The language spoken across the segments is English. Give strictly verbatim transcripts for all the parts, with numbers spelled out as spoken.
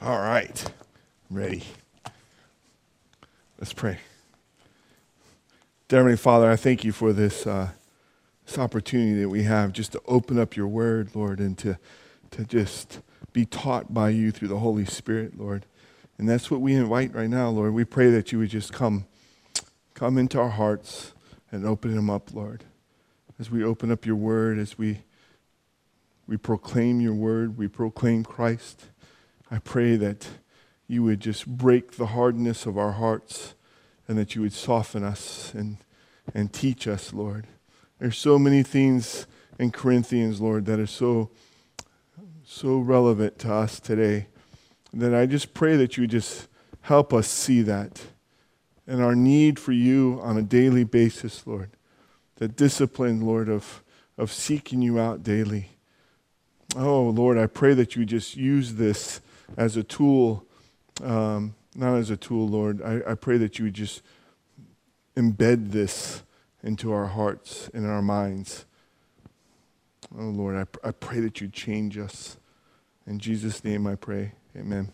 All right. I'm ready. Let's pray. Dear Heavenly Father, I thank you for this uh, this opportunity that we have just to open up your word, Lord, and to, to just be taught by you through the Holy Spirit, Lord. And that's what we invite right now, Lord. We pray that you would just come, come into our hearts and open them up, Lord. As we open up your word, as we we proclaim your word, we proclaim Christ, I pray that you would just break the hardness of our hearts and that you would soften us and, and teach us, Lord. There's so many things in Corinthians, Lord, that are so, so relevant to us today that I just pray that you would just help us see that and our need for you on a daily basis, Lord. The discipline, Lord, of, of seeking you out daily. Oh, Lord, I pray that you just use this as a tool, um, not as a tool, Lord. I, I pray that you would just embed this into our hearts and our minds. Oh, Lord, I, pr- I pray that you change us. In Jesus' name I pray. Amen.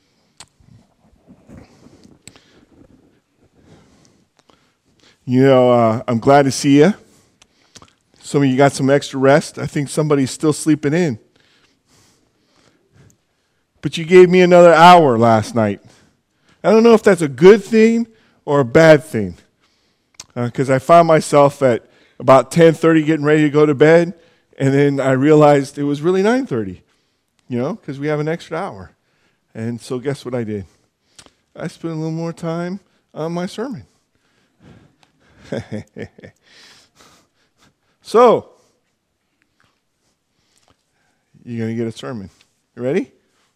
You know, uh, I'm glad to see you. Some of you got some extra rest. I think somebody's still sleeping in. But you gave me another hour last night. I don't know if that's a good thing or a bad thing. Because uh, I found myself at about ten thirty getting ready to go to bed, and then I realized it was really nine thirty, you know, because we have an extra hour. And so guess what I did? I spent a little more time on my sermon. So, you're going to get a sermon. You ready?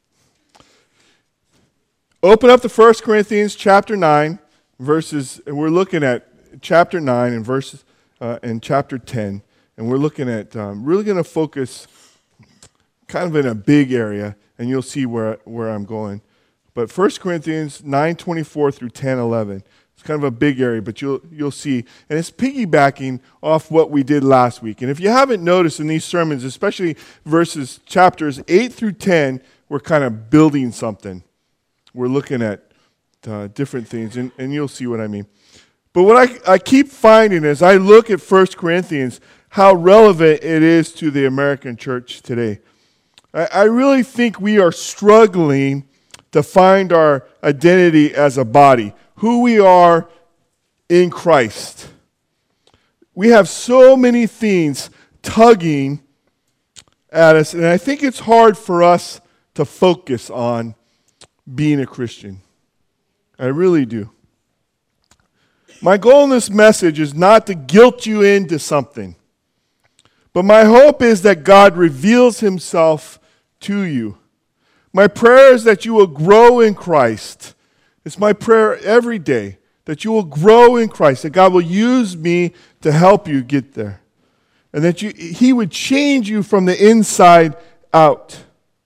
Open up to First Corinthians chapter nine, verses, and we're looking at chapter nine and verses uh, and chapter ten, and we're looking at um, really going to focus kind of in a big area, and you'll see where where I'm going. But First Corinthians nine twenty-four through ten eleven. It's kind of a big area, but you'll you'll see. And it's piggybacking off what we did last week. And if you haven't noticed in these sermons, especially verses chapters eight through ten, we're kind of building something. We're looking at uh, different things, and, and you'll see what I mean. But what I, I keep finding as I look at First Corinthians, how relevant it is to the American church today. I, I really think we are struggling to find our identity as a body, who we are in Christ. We have so many things tugging at us, and I think it's hard for us to focus on being a Christian. I really do. My goal in this message is not to guilt you into something, but my hope is that God reveals himself to you. My prayer is that you will grow in Christ. It's my prayer every day that you will grow in Christ, that God will use me to help you get there, and that you, he would change you from the inside out.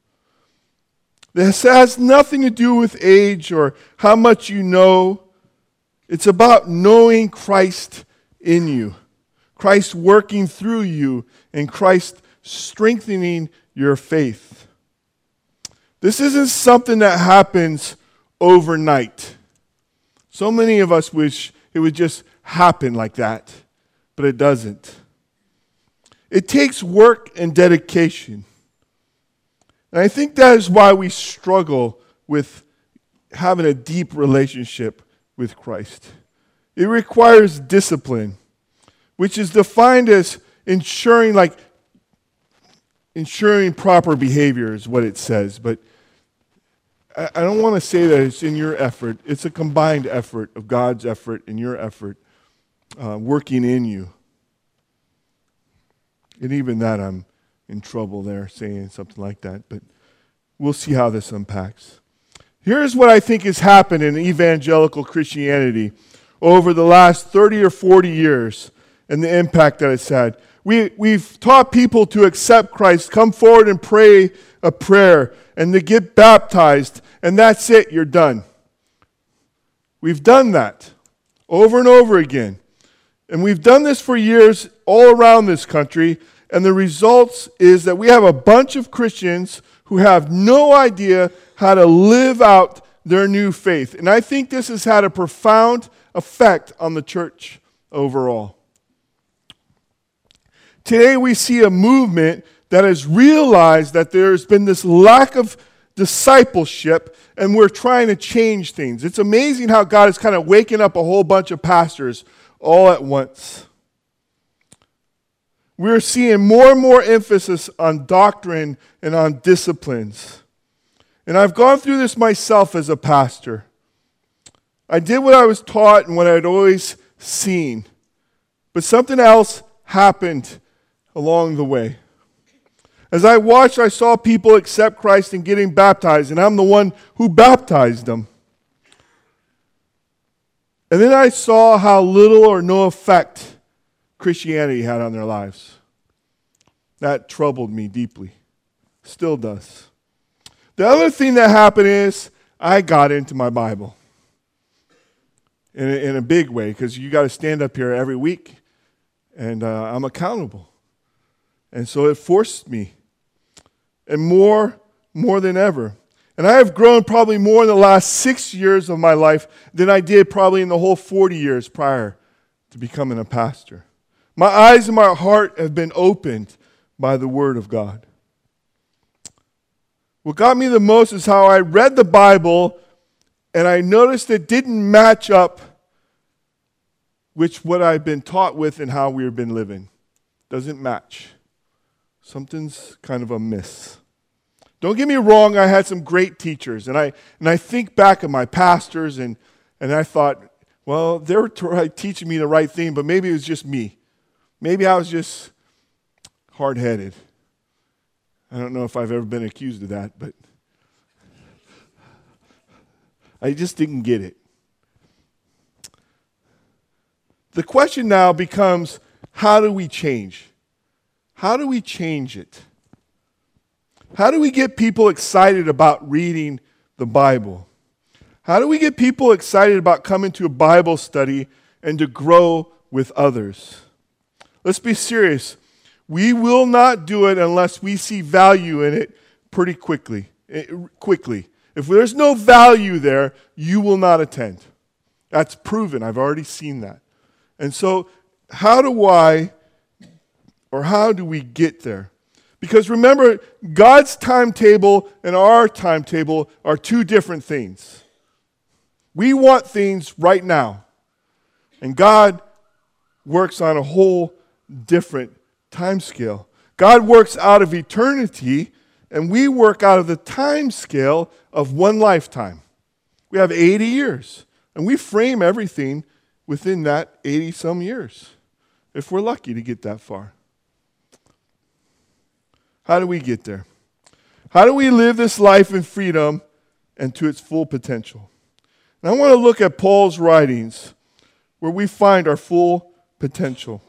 This has nothing to do with age or how much you know. It's about knowing Christ in you, Christ working through you, and Christ strengthening your faith. This isn't something that happens overnight. So many of us wish it would just happen like that, but it doesn't. It takes work and dedication. And I think that is why we struggle with having a deep relationship with Christ. It requires discipline, which is defined as ensuring, like, ensuring proper behavior is what it says. But I, I don't want to say that it's in your effort. It's a combined effort of God's effort and your effort uh, working in you. And even that, I'm in trouble there saying something like that, but we'll see how this unpacks. Here's what I think has happened in evangelical Christianity over the last thirty or forty years and the impact that it's had. We, we've taught people to accept Christ, come forward and pray a prayer, and to get baptized, and that's it, you're done. We've done that over and over again. And we've done this for years all around this country, and the results is that we have a bunch of Christians who have no idea how to live out their new faith. And I think this has had a profound effect on the church overall. Today we see a movement that has realized that there's been this lack of discipleship, and we're trying to change things. It's amazing how God is kind of waking up a whole bunch of pastors all at once. We're seeing more and more emphasis on doctrine and on disciplines. And I've gone through this myself as a pastor. I did what I was taught and what I'd always seen. But something else happened along the way. As I watched, I saw people accept Christ and getting baptized, and I'm the one who baptized them. And then I saw how little or no effect Christianity had on their lives. That troubled me deeply. Still does. The other thing that happened is I got into my Bible in a, in a big way, because you got to stand up here every week, and uh, I'm accountable. And so it forced me, and more, more than ever. And I have grown probably more in the last six years of my life than I did probably in the whole forty years prior to becoming a pastor. My eyes and my heart have been opened by the Word of God. What got me the most is how I read the Bible and I noticed it didn't match up with what I've been taught with and how we've been living. Doesn't match. Something's kind of amiss. Don't get me wrong, I had some great teachers, and I and I think back at my pastors, and, and I thought, well, they were t- teaching me the right thing, but maybe it was just me. Maybe I was just hard-headed. I don't know if I've ever been accused of that, but I just didn't get it. The question now becomes, how do we change? How do we change it? How do we get people excited about reading the Bible? How do we get people excited about coming to a Bible study and to grow with others? Let's be serious. We will not do it unless we see value in it pretty quickly. Quickly. If there's no value there, you will not attend. That's proven. I've already seen that. And so, how do I, or how do we get there? Because remember, God's timetable and our timetable are two different things. We want things right now. And God works on a whole different time scale. God works out of eternity, and we work out of the time scale of one lifetime. We have eighty years, and we frame everything within that eighty-some years, if we're lucky to get that far. How do we get there? How do we live this life in freedom and to its full potential? And I want to look at Paul's writings where we find our full potential.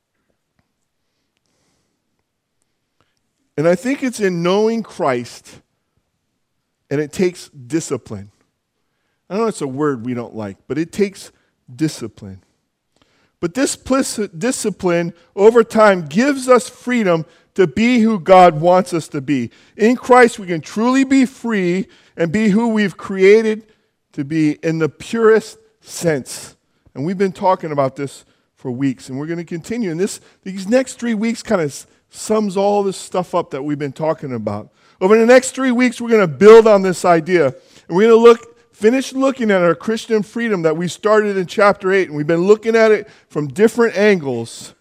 And I think it's in knowing Christ, and it takes discipline. I know it's a word we don't like, but it takes discipline. But this discipline over time gives us freedom to be who God wants us to be. In Christ, we can truly be free and be who we've created to be in the purest sense. And we've been talking about this for weeks, and we're going to continue. And this, these next three weeks kind of sums all this stuff up that we've been talking about. Over the next three weeks, we're going to build on this idea. And we're going to look, finish looking at our Christian freedom that we started in chapter eight. And we've been looking at it from different angles.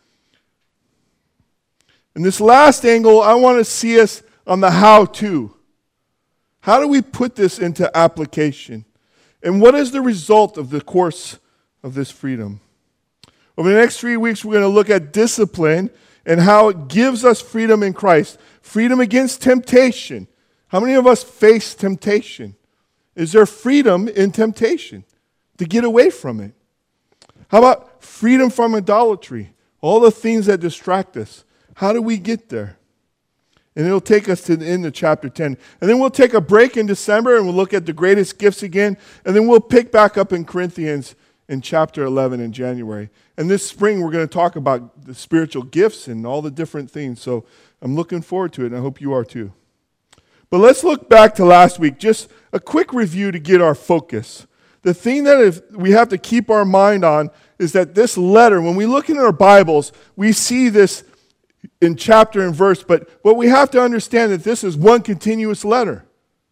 In this last angle, I want to see us on the how-to. How do we put this into application? And what is the result of the course of this freedom? Over the next three weeks, we're going to look at discipline and how it gives us freedom in Christ. Freedom against temptation. How many of us face temptation? Is there freedom in temptation to get away from it? How about freedom from idolatry? All the things that distract us. How do we get there? And it'll take us to the end of chapter ten. And then we'll take a break in December and we'll look at the greatest gifts again. And then we'll pick back up in Corinthians in chapter eleven in January. And this spring we're going to talk about the spiritual gifts and all the different things. So I'm looking forward to it, and I hope you are too. But let's look back to last week, just a quick review to get our focus. The thing that if we have to keep our mind on is that this letter, when we look in our Bibles, we see this in chapter and verse, but, but we have to understand that this is one continuous letter.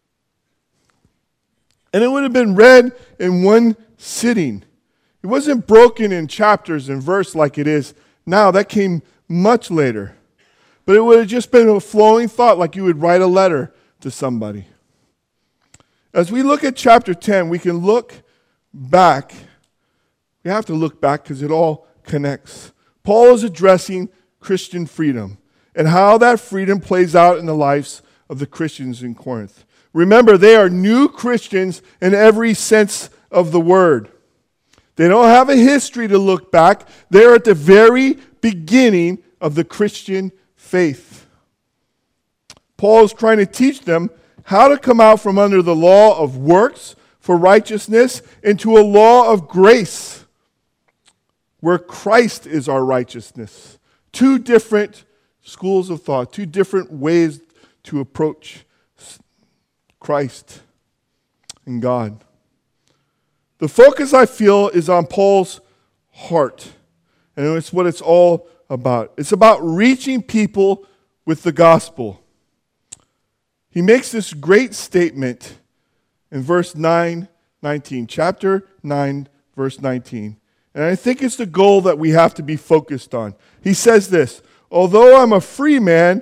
And it would have been read in one sitting. It wasn't broken in chapters and verse like it is now. That came much later. But it would have just been a flowing thought like you would write a letter to somebody. As we look at chapter ten, we can look back. We have to look back because it all connects. Paul is addressing Christian freedom and how that freedom plays out in the lives of the Christians in Corinth. Remember, they are new Christians in every sense of the word. They don't have a history to look back. They're at the very beginning of the Christian faith. Paul is trying to teach them how to come out from under the law of works for righteousness into a law of grace, where Christ is our righteousness. Two different schools of thought, two different ways to approach Christ and God. The focus, I feel, is on Paul's heart. And it's what it's all about. It's about reaching people with the gospel. He makes this great statement in verse nine, nineteen, chapter nine, verse nineteen. And I think it's the goal that we have to be focused on. He says this, although I'm a free man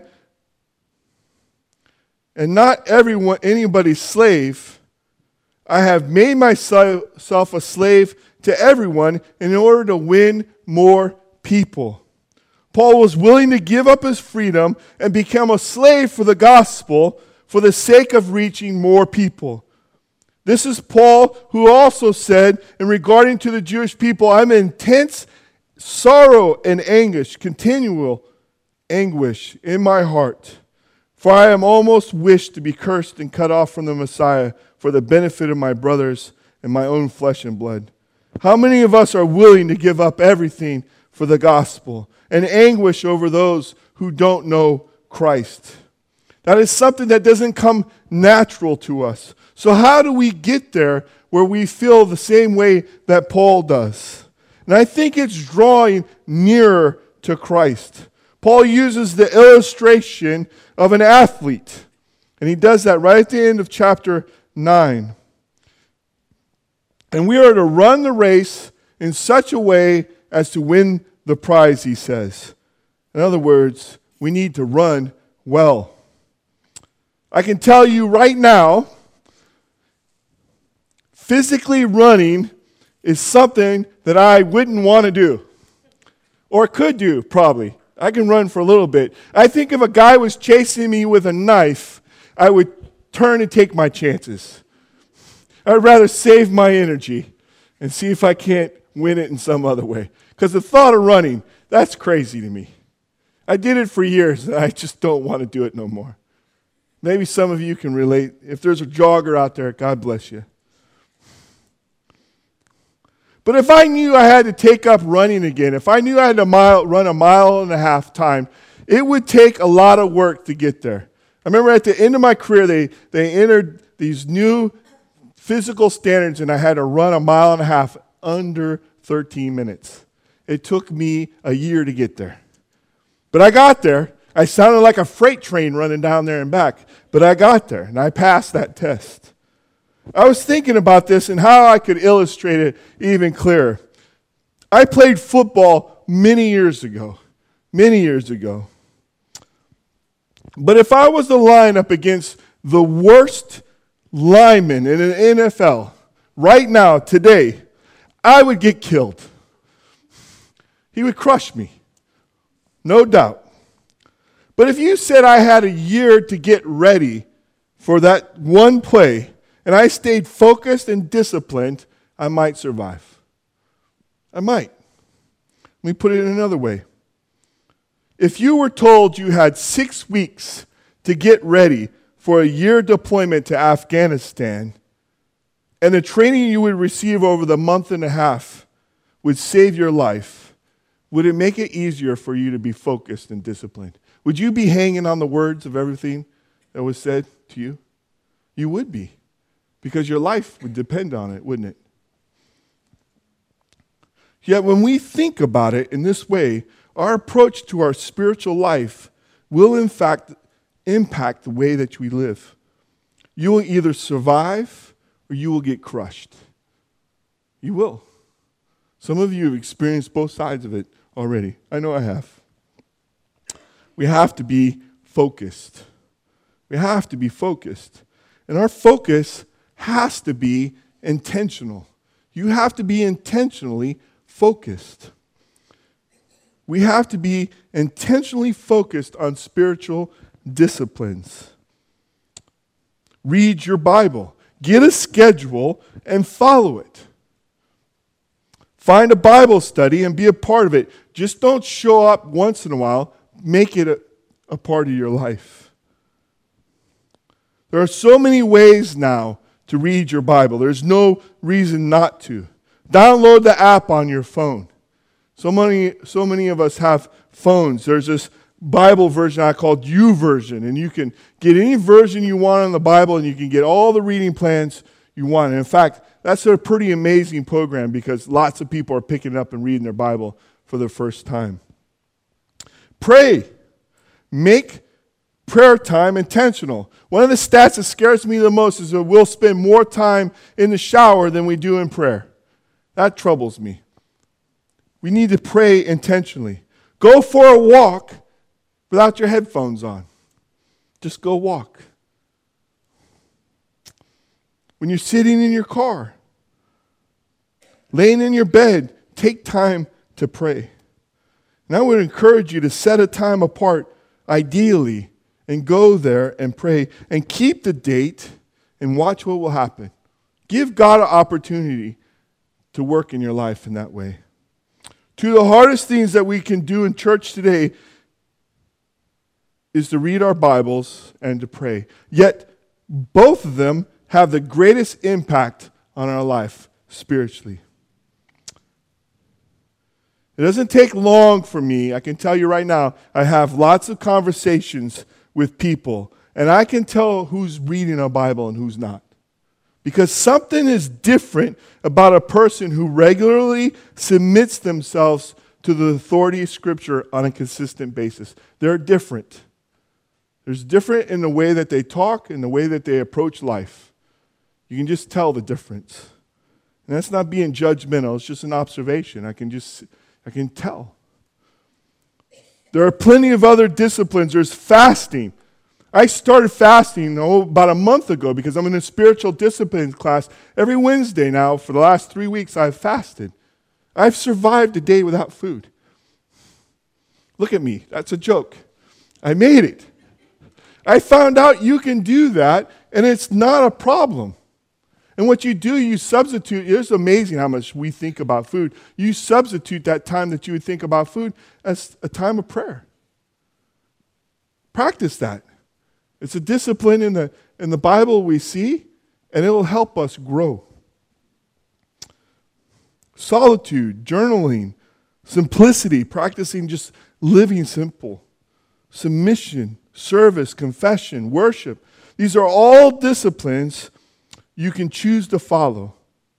and not everyone, anybody's slave, I have made myself a slave to everyone in order to win more people. Paul was willing to give up his freedom and become a slave for the gospel for the sake of reaching more people. This is Paul who also said, in regarding to the Jewish people, I'm in intense sorrow and anguish, continual anguish in my heart. For I am almost wished to be cursed and cut off from the Messiah for the benefit of my brothers and my own flesh and blood. How many of us are willing to give up everything for the gospel and anguish over those who don't know Christ? That is something that doesn't come natural to us. So how do we get there where we feel the same way that Paul does? And I think it's drawing nearer to Christ. Paul uses the illustration of an athlete. And he does that right at the end of chapter nine. And we are to run the race in such a way as to win the prize, he says. In other words, we need to run well. I can tell you right now, physically running is something that I wouldn't want to do. Or could do, probably. I can run for a little bit. I think if a guy was chasing me with a knife, I would turn and take my chances. I'd rather save my energy and see if I can't win it in some other way. Because the thought of running, that's crazy to me. I did it for years, and I just don't want to do it no more. Maybe some of you can relate. If there's a jogger out there, God bless you. But if I knew I had to take up running again, if I knew I had to mile, run a mile and a half time, it would take a lot of work to get there. I remember at the end of my career, they, they entered these new physical standards, and I had to run a mile and a half under thirteen minutes. It took me a year to get there. But I got there. I sounded like a freight train running down there and back. But I got there, and I passed that test. I was thinking about this and how I could illustrate it even clearer. I played football many years ago. Many years ago. But if I was to line up against the worst lineman in an N F L right now, today, I would get killed. He would crush me. No doubt. But if you said I had a year to get ready for that one play, and I stayed focused and disciplined, I might survive. I might. Let me put it in another way. If you were told you had six weeks to get ready for a year deployment to Afghanistan, and the training you would receive over the month and a half would save your life, would it make it easier for you to be focused and disciplined? Would you be hanging on the words of everything that was said? to you? You would be, because your life would depend on it, wouldn't it? Yet when we think about it in this way, our approach to our spiritual life will in fact impact the way that we live. You will either survive or you will get crushed. You will. Some of you have experienced both sides of it already. I know I have. We have to be focused. We have to be focused. And our focus has to be intentional. You have to be intentionally focused. We have to be intentionally focused on spiritual disciplines. Read your Bible. Get a schedule and follow it. Find a Bible study and be a part of it. Just don't show up once in a while. Make it a, a part of your life. There are so many ways now to read your Bible. There's no reason not to. Download the app on your phone. So many, so many of us have phones. There's this Bible version I called YouVersion, and you can get any version you want on the Bible, and you can get all the reading plans you want. And in fact, that's a pretty amazing program because lots of people are picking it up and reading their Bible for the first time. Pray. Make prayer time intentional. One of the stats that scares me the most is that we'll spend more time in the shower than we do in prayer. That troubles me. We need to pray intentionally. Go for a walk without your headphones on. Just go walk. When you're sitting in your car, laying in your bed, take time to pray. And I would encourage you to set a time apart, ideally, and go there and pray. And keep the date and watch what will happen. Give God an opportunity to work in your life in that way. Two of the hardest things that we can do in church today is to read our Bibles and to pray. Yet, both of them have the greatest impact on our life spiritually. It doesn't take long for me. I can tell you right now, I have lots of conversations with people, and I can tell who's reading a Bible and who's not. Because something is different about a person who regularly submits themselves to the authority of Scripture on a consistent basis. They're different. There's different in the way that they talk and the way that they approach life. You can just tell the difference. And that's not being judgmental. It's just an observation. I can just, I can tell. There are plenty of other disciplines. There's fasting. I started fasting oh, about a month ago because I'm in a spiritual disciplines class. Every Wednesday now, for the last three weeks, I've fasted. I've survived a day without food. Look at me. That's a joke. I made it. I found out you can do that, and it's not a problem. And what you do, you substitute. It's amazing how much we think about food. You substitute that time that you would think about food as a time of prayer. Practice that. It's a discipline in the, in the Bible we see, and it will help us grow. Solitude, journaling, simplicity, practicing just living simple, submission, service, confession, worship. These are all disciplines you can choose to follow.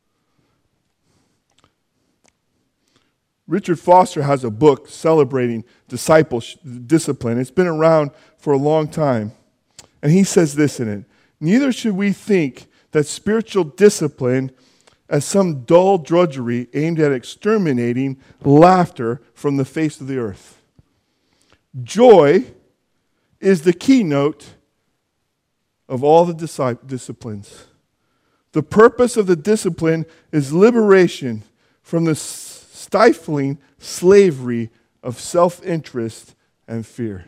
Richard Foster has a book celebrating discipleship, discipline. It's been around for a long time. And he says this in it: neither should we think that spiritual discipline as some dull drudgery aimed at exterminating laughter from the face of the earth. Joy is the keynote of all the disci- disciplines. The purpose of the discipline is liberation from the stifling slavery of self-interest and fear.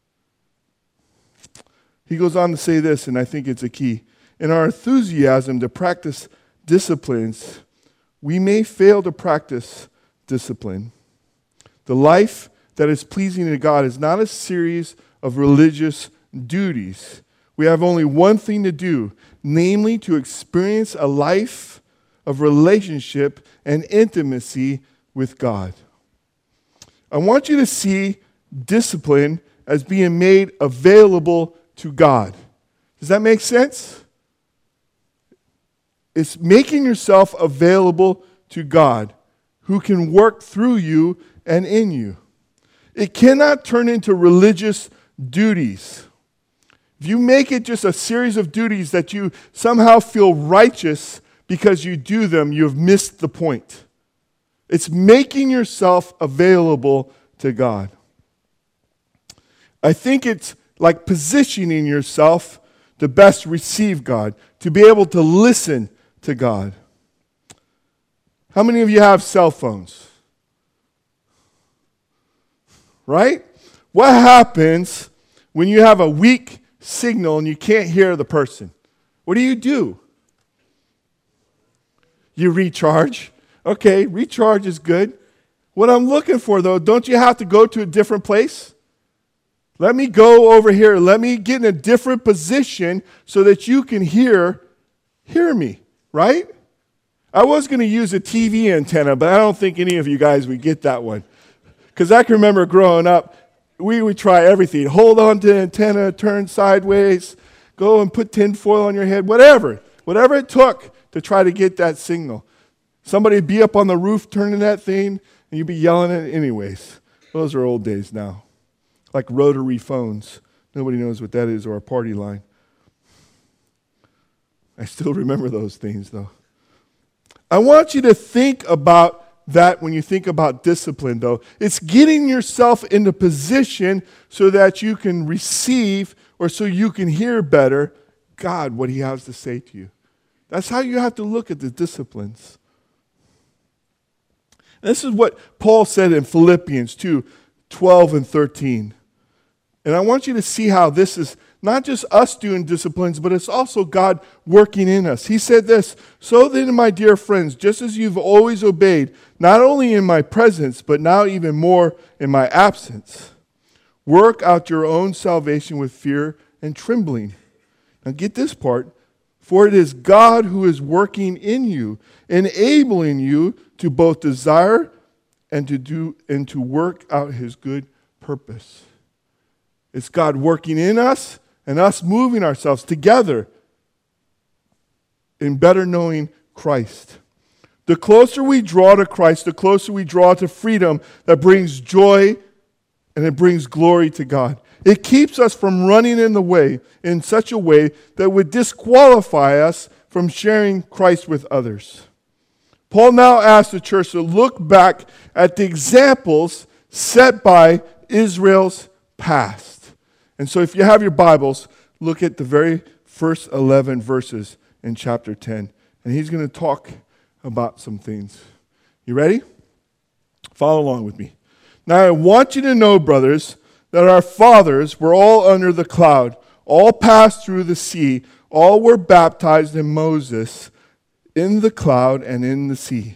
He goes on to say this, and I think it's a key. In our enthusiasm to practice disciplines, we may fail to practice discipline. The life that is pleasing to God is not a series of religious duties. We have only one thing to do, namely to experience a life of relationship and intimacy with God. I want you to see discipline as being made available to God. Does that make sense? It's making yourself available to God, who can work through you and in you. It cannot turn into religious duties. If you make it just a series of duties that you somehow feel righteous because you do them, you have missed the point. It's making yourself available to God. I think it's like positioning yourself to best receive God, to be able to listen to God. How many of you have cell phones? Right? What happens when you have a weak signal and you can't hear the person? What do you do? You recharge. Okay, recharge is good. What I'm looking for, though, don't you have to go to a different place? Let me go over here. Let me get in a different position so that you can hear, hear me, right? I was going to use a T V antenna, but I don't think any of you guys would get that one. Because I can remember growing up, we would try everything. Hold on to the antenna, turn sideways, go and put tin foil on your head, whatever. Whatever it took to try to get that signal. Somebody would be up on the roof turning that thing, and you'd be yelling at it anyways. Those are old days now. Like rotary phones. Nobody knows what that is, or a party line. I still remember those things, though. I want you to think about that when you think about discipline, though. It's getting yourself into position so that you can receive, or so you can hear better, God, what He has to say to you. That's how you have to look at the disciplines. This is what Paul said in Philippians two, twelve and thirteen. And I want you to see how this is not just us doing disciplines, but it's also God working in us. He said this, "So then, my dear friends, just as you've always obeyed, not only in my presence, but now even more in my absence, work out your own salvation with fear and trembling." Now get this part. "For it is God who is working in you, enabling you to both desire and to do and to work out His good purpose." It's God working in us and us moving ourselves together in better knowing Christ. The closer we draw to Christ, the closer we draw to freedom that brings joy and it brings glory to God. It keeps us from running in the way in such a way that would disqualify us from sharing Christ with others. Paul now asks the church to look back at the examples set by Israel's past. And so if you have your Bibles, look at the very first eleven verses in chapter ten. And he's going to talk about some things. You ready? Follow along with me. "Now I want you to know, brothers, that our fathers were all under the cloud, all passed through the sea, all were baptized in Moses, in the cloud and in the sea.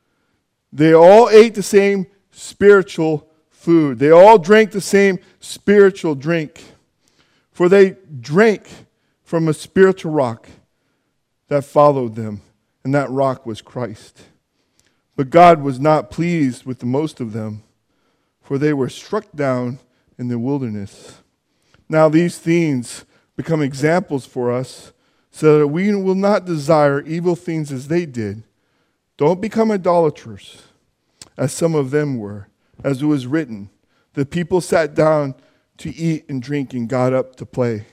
They all ate the same spiritual food. They all drank the same spiritual drink. For they drank from a spiritual rock that followed them, and that rock was Christ. But God was not pleased with the most of them, for they were struck down in the wilderness. Now these things become examples for us, so that we will not desire evil things as they did. Don't become idolaters, as some of them were. As it was written, the people sat down to eat and drink and got up to play.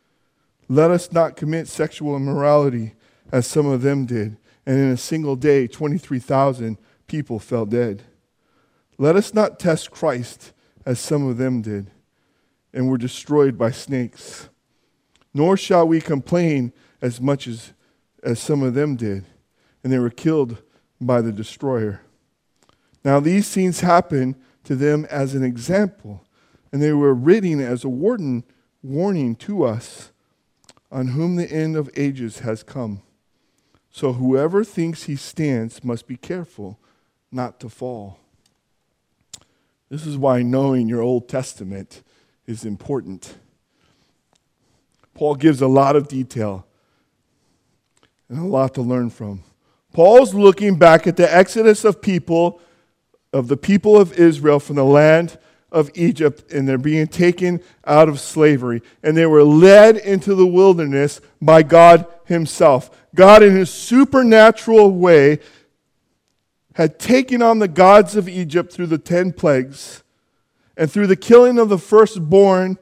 Let us not commit sexual immorality, as some of them did, and in a single day twenty-three thousand people fell dead. Let us not test Christ, as some of them did, and were destroyed by snakes. Nor shall we complain as much as, as some of them did, and they were killed by the destroyer. Now these things happened to them as an example, and they were written as a warning, warning to us, on whom the end of ages has come. So whoever thinks he stands must be careful not to fall." This is why knowing your Old Testament is important. Paul gives a lot of detail and a lot to learn from. Paul's looking back at the exodus of people, of the people of Israel from the land of Egypt, and they're being taken out of slavery. And they were led into the wilderness by God himself. God, in his supernatural way, had taken on the gods of Egypt through the ten plagues and through the killing of the firstborn.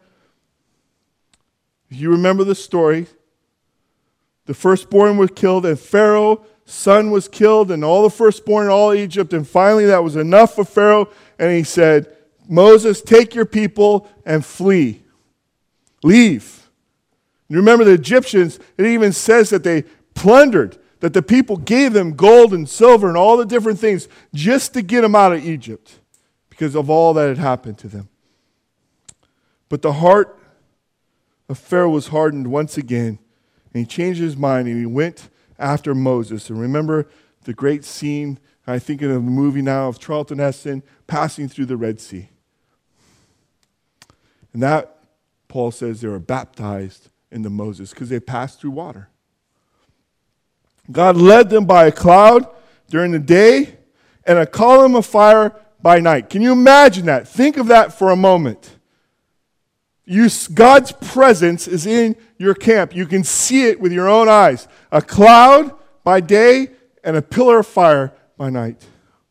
You remember the story. The firstborn was killed, and Pharaoh's son was killed, and all the firstborn in all Egypt. And finally, that was enough for Pharaoh, and he said, Moses, take your people and flee. Leave. You remember the Egyptians, it even says that they plundered, that the people gave them gold and silver and all the different things just to get them out of Egypt because of all that had happened to them. But the heart of Pharaoh was hardened once again, and he changed his mind, and he went after Moses. And remember the great scene, I think in a movie now, of Charlton Heston passing through the Red Sea. And that, Paul says, they were baptized into Moses because they passed through water. God led them by a cloud during the day and a column of fire by night. Can you imagine that? Think of that for a moment. You, God's presence is in your camp. You can see it with your own eyes. A cloud by day and a pillar of fire by night.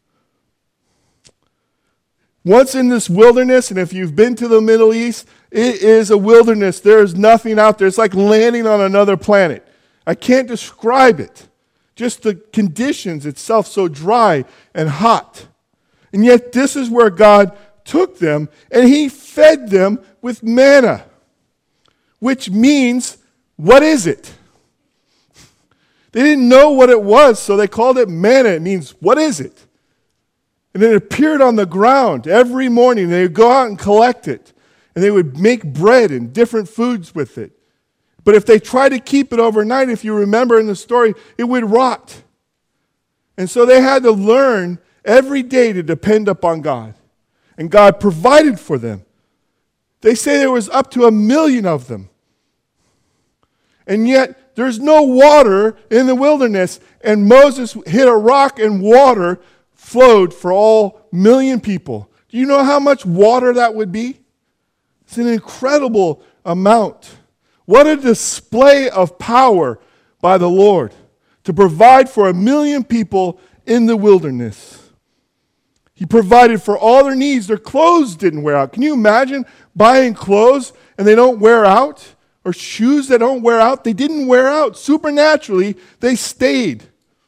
Once in this wilderness, and if you've been to the Middle East, it is a wilderness. There is nothing out there. It's like landing on another planet. I can't describe it. Just the conditions itself, so dry and hot. And yet this is where God took them, and he fed them with manna, which means, what is it? They didn't know what it was, so they called it manna. It means, what is it? And it appeared on the ground every morning. They would go out and collect it, and they would make bread and different foods with it. But if they tried to keep it overnight, if you remember in the story, it would rot. And so they had to learn every day to depend upon God. And God provided for them. They say there was up to a million of them. And yet, there's no water in the wilderness. And Moses hit a rock and water flowed for all million people. Do you know how much water that would be? It's an incredible amount. What a display of power by the Lord to provide for a million people in the wilderness. He provided for all their needs. Their clothes didn't wear out. Can you imagine buying clothes and they don't wear out? Or shoes that don't wear out? They didn't wear out. Supernaturally, they stayed.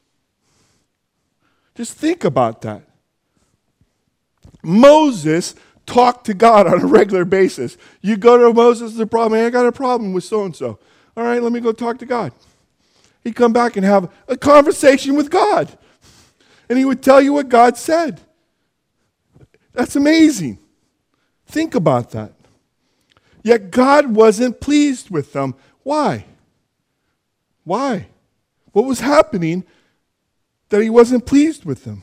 Just think about that. Moses talked to God on a regular basis. You go to Moses, the problem, hey, I got a problem with so-and-so. All right, let me go talk to God. He'd come back and have a conversation with God. And he would tell you what God said. That's amazing. Think about that. Yet God wasn't pleased with them. Why? Why? What was happening that he wasn't pleased with them?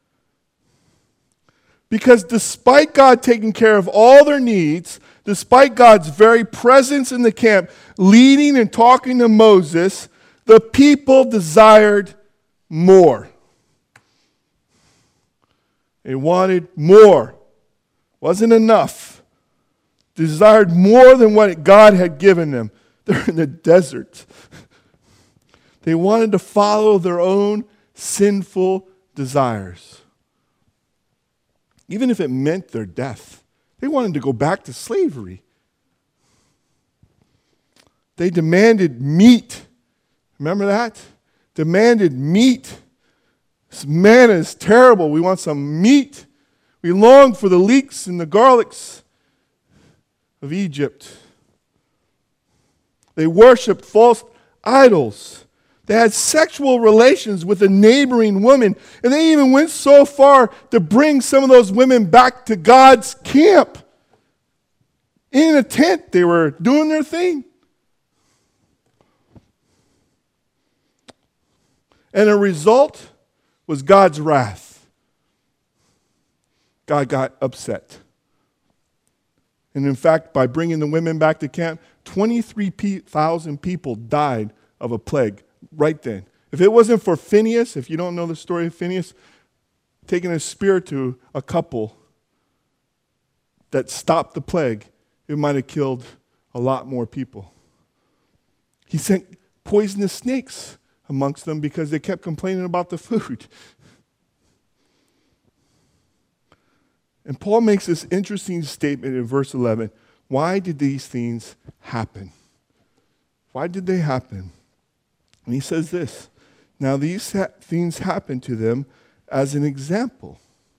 Because despite God taking care of all their needs, despite God's very presence in the camp, leading and talking to Moses, the people desired more. They wanted more. Wasn't enough. Desired more than what God had given them. They're in the desert. They wanted to follow their own sinful desires. Even if it meant their death. They wanted to go back to slavery. They demanded meat. Remember that? Demanded meat. This manna is terrible. We want some meat. We long for the leeks and the garlics of Egypt. They worshiped false idols. They had sexual relations with a neighboring woman. And they even went so far to bring some of those women back to God's camp. In a tent, they were doing their thing. And the result was God's wrath. God got upset. And in fact, by bringing the women back to camp, twenty-three thousand people died of a plague right then. If it wasn't for Phinehas, if you don't know the story of Phinehas, taking a spear to a couple, that stopped the plague, it might have killed a lot more people. He sent poisonous snakes amongst them because they kept complaining about the food. And Paul makes this interesting statement in verse eleven. Why did these things happen? Why did they happen? And he says this, now these ha- things happened to them as an example,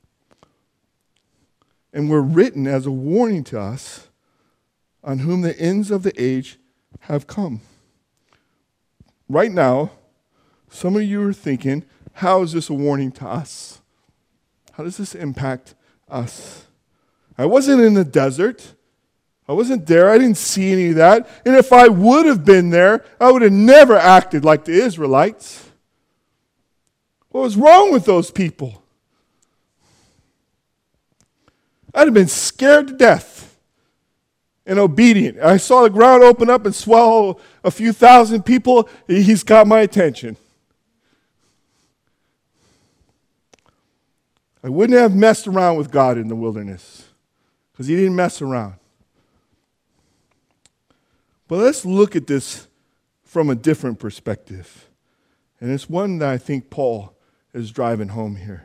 and were written as a warning to us, on whom the ends of the age have come. Right now, some of you are thinking, how is this a warning to us? How does this impact us? I wasn't in the desert. I wasn't there. I didn't see any of that. And if I would have been there, I would have never acted like the Israelites. What was wrong with those people? I'd have been scared to death and obedient. I saw the ground open up and swallow a few thousand people. He's got my attention. I wouldn't have messed around with God in the wilderness because he didn't mess around. But let's look at this from a different perspective. And it's one that I think Paul is driving home here.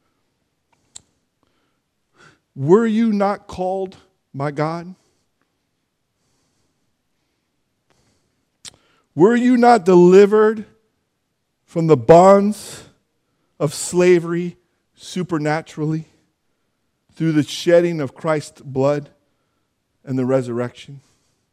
Were you not called by God? Were you not delivered from the bonds of slavery supernaturally through the shedding of Christ's blood and the resurrection?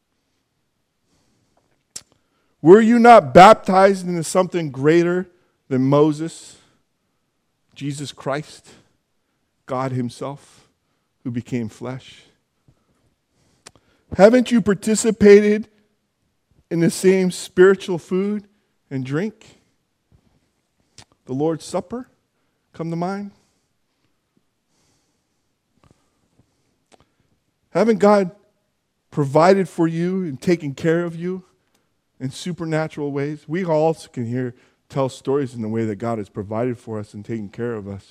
Were you not baptized into something greater than Moses, Jesus Christ, God himself, who became flesh? Haven't you participated in the same spiritual food and drink? The Lord's Supper come to mind? Haven't God provided for you and taken care of you in supernatural ways? We all can hear, tell stories in the way that God has provided for us and taken care of us.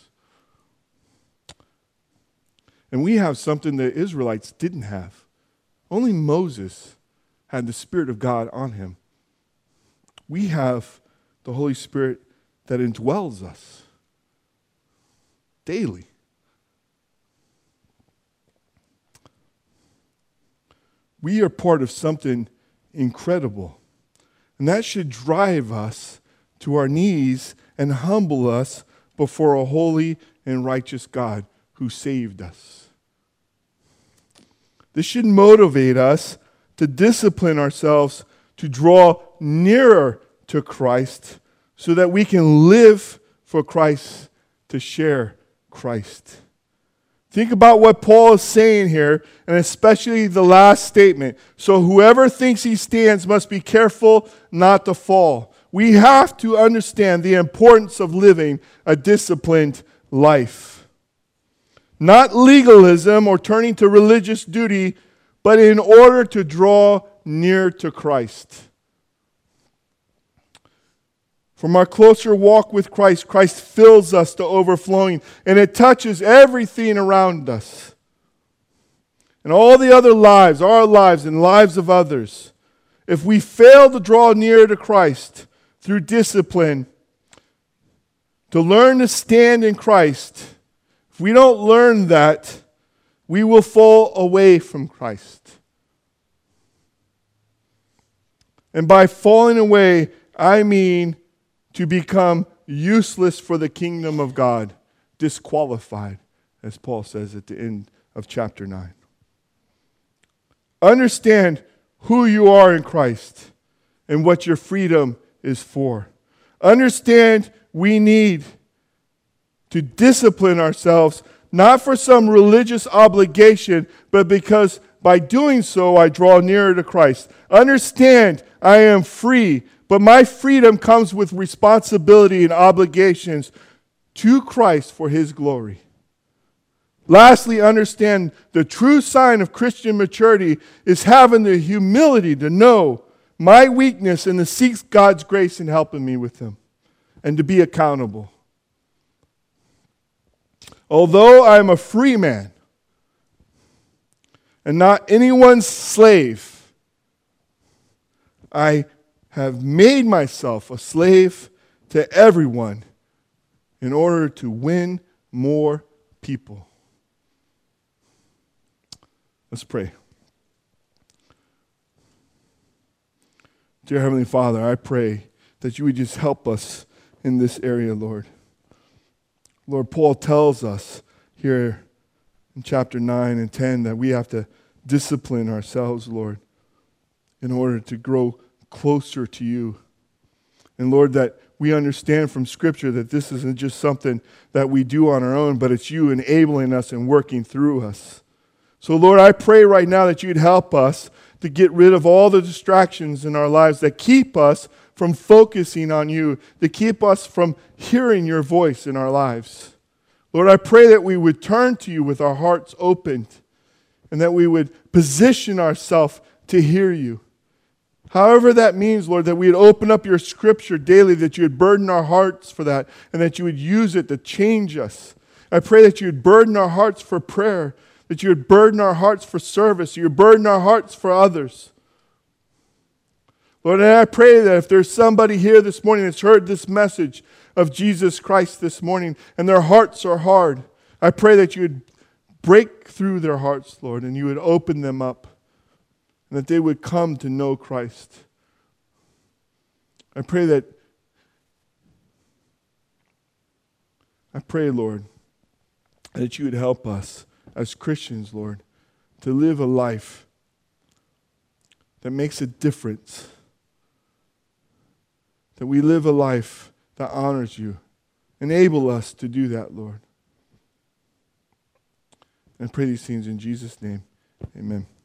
And we have something that Israelites didn't have. Only Moses had the Spirit of God on him. We have the Holy Spirit that indwells us daily. We are part of something incredible. And that should drive us to our knees and humble us before a holy and righteous God who saved us. This should motivate us to discipline ourselves to draw nearer to Christ so that we can live for Christ, to share Christ. Think about what Paul is saying here, and especially the last statement. So whoever thinks he stands must be careful not to fall. We have to understand the importance of living a disciplined life. Not legalism or turning to religious duty, but in order to draw near to Christ. From our closer walk with Christ, Christ fills us to overflowing, and it touches everything around us. And all the other lives, our lives and lives of others. If we fail to draw near to Christ through discipline, to learn to stand in Christ, if we don't learn that, we will fall away from Christ. And by falling away, I mean to become useless for the kingdom of God, disqualified, as Paul says at the end of chapter nine. Understand who you are in Christ and what your freedom is for. Understand we need to discipline ourselves, not for some religious obligation, but because by doing so I draw nearer to Christ. Understand I am free, but my freedom comes with responsibility and obligations to Christ for his glory. Lastly, understand the true sign of Christian maturity is having the humility to know my weakness and to seek God's grace in helping me with them and to be accountable. Although I am a free man, and not anyone's slave. I have made myself a slave to everyone in order to win more people. Let's pray. Dear Heavenly Father, I pray that you would just help us in this area, Lord. Lord, Paul tells us here in chapter nine and ten that we have to discipline ourselves, Lord, in order to grow closer to you. And Lord, that we understand from Scripture that this isn't just something that we do on our own, but it's you enabling us and working through us. So Lord, I pray right now that you'd help us to get rid of all the distractions in our lives that keep us from focusing on you, to keep us from hearing your voice in our lives. Lord, I pray that we would turn to you with our hearts opened and that we would position ourselves to hear you. However that means, Lord, that we would open up your Scripture daily, that you would burden our hearts for that, and that you would use it to change us. I pray that you would burden our hearts for prayer, that you would burden our hearts for service, you would burden our hearts for others. Lord, and I pray that if there's somebody here this morning that's heard this message of Jesus Christ this morning, and their hearts are hard, I pray that you would break through their hearts, Lord, and you would open them up, and that they would come to know Christ. I pray that, I pray, Lord, that you would help us as Christians, Lord, to live a life that makes a difference, that we live a life that honors you. Enable us to do that, Lord. And I pray these things in Jesus' name. Amen.